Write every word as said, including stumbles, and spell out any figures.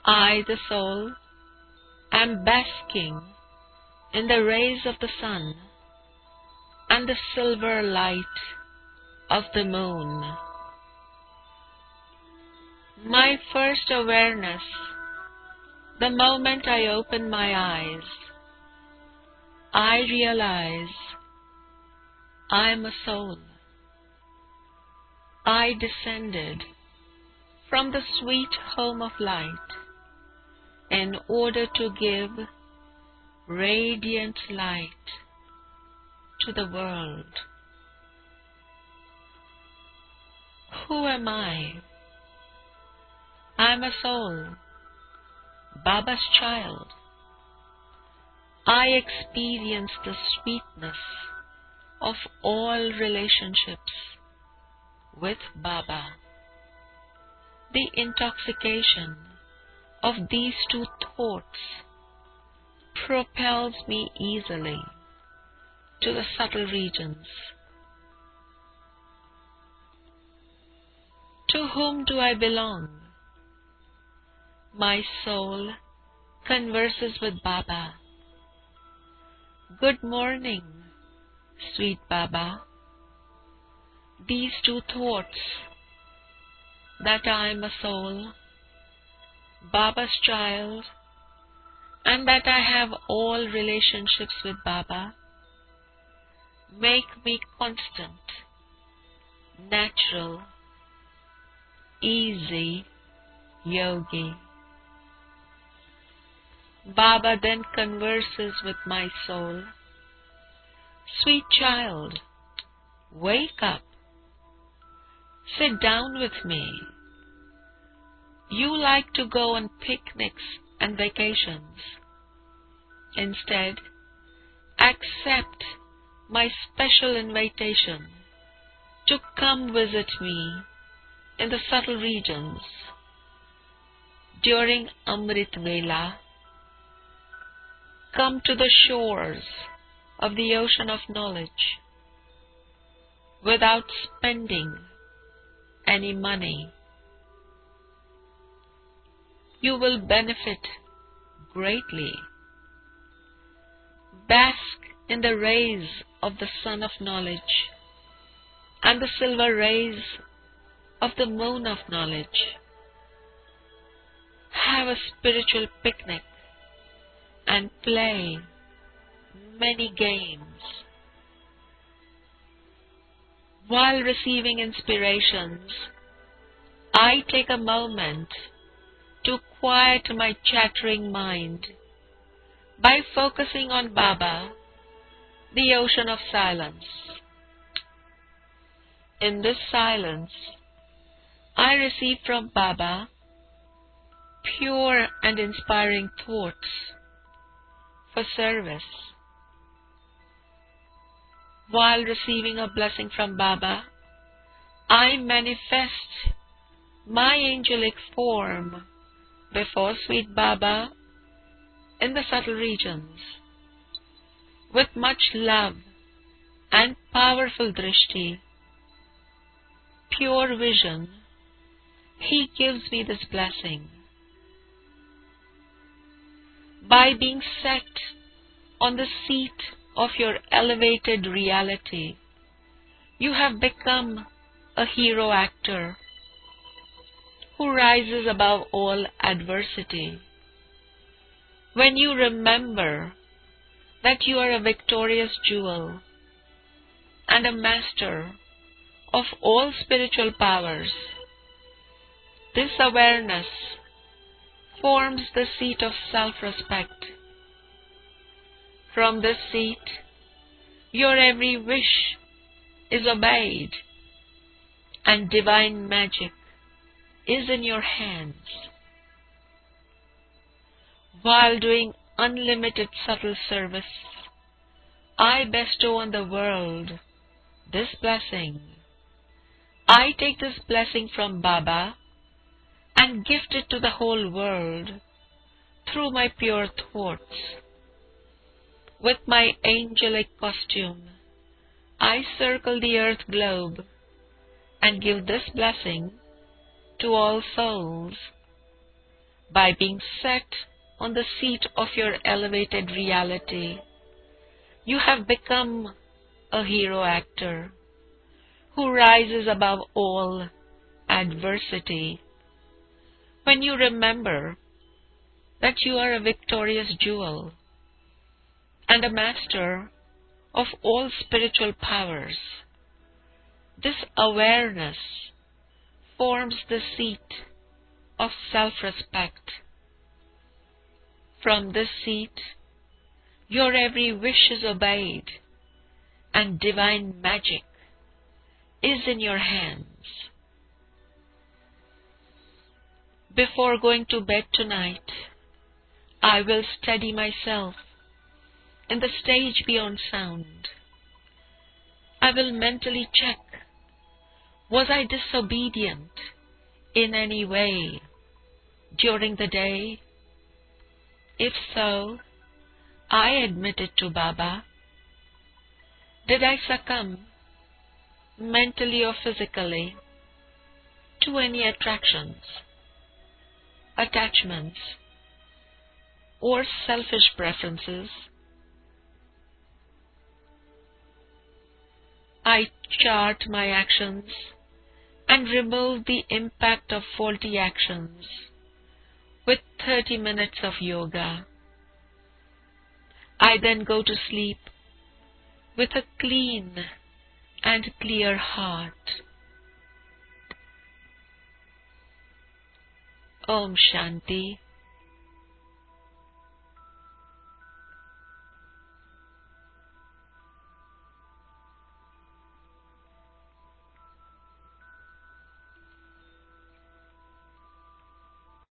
I, the soul, am basking in the rays of the sun and the silver light of the moon. My first awareness, the moment I open my eyes, I realize I am a soul. I descended from the sweet home of light in order to give radiant light to the world. Who am I? I am a soul, Baba's child. I experience the sweetness of all relationships with Baba. The intoxication of these two thoughts propels me easily to the subtle regions. To whom do I belong? My soul converses with Baba. Good morning, sweet Baba. These two thoughts, that I am a soul, Baba's child, and that I have all relationships with Baba, make me constant, natural, easy yogi. Baba then converses with my soul. Sweet child, wake up. Sit down with me. You like to go on picnics and vacations. Instead, accept my special invitation to come visit me in the subtle regions during Amrit Vela. Come to the shores of the ocean of knowledge without spending any money. You will benefit greatly. Bask in the rays of the sun of knowledge and the silver rays of the moon of knowledge. Have a spiritual picnic and play many games. While receiving inspirations, I take a moment to quiet my chattering mind by focusing on Baba, the ocean of silence. In this silence, I receive from Baba pure and inspiring thoughts for service. While receiving a blessing from Baba, I manifest my angelic form before sweet Baba in the subtle regions. With much love and powerful drishti, pure vision, he gives me this blessing. By being set on the seat of your elevated reality, you have become a hero actor who rises above all adversity. When you remember that you are a victorious jewel and a master of all spiritual powers, this awareness forms the seat of self-respect. From this seat, your every wish is obeyed, and divine magic is in your hands. While doing unlimited subtle service, I bestow on the world this blessing. I take this blessing from Baba and gift it to the whole world through my pure thoughts. With my angelic costume, I circle the earth globe and give this blessing to all souls. by being set on the seat of your elevated reality, you have become a hero actor who rises above all adversity. When you remember that you are a victorious jewel and a master of all spiritual powers, this awareness forms the seat of self-respect. From this seat, your every wish is obeyed, and divine magic is in your hands. Before going to bed tonight, I will steady myself in the stage beyond sound. I will mentally check, was I disobedient in any way during the day? If so, I admit it to Baba. Did I succumb, mentally or physically, to any attractions, attachments, or selfish preferences? I chart my actions and remove the impact of faulty actions with thirty minutes of yoga. I then go to sleep with a clean and clear heart. Om Shanti.